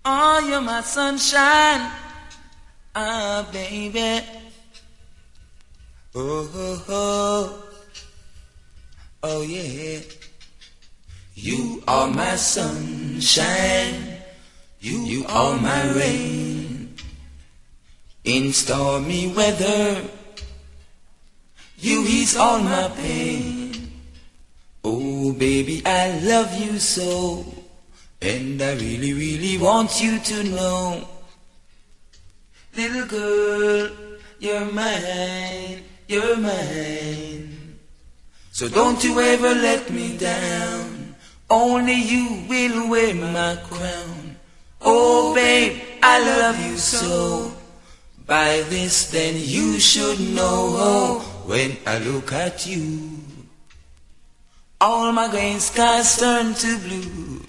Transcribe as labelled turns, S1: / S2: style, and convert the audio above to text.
S1: Oh, you're my sunshine. Ah, baby. Oh, oh, oh. Oh, yeah. You are my sunshine. You are my rain. In stormy weather, you ease all my pain. Oh, baby, I love you so. And I really, really want you to know. Little girl, you're mine, you're mine. So don't you ever let me down. Only you will wear my crown. Oh babe, I love you so. By this then you should know. When I look at you, all my gray skies turn to blue.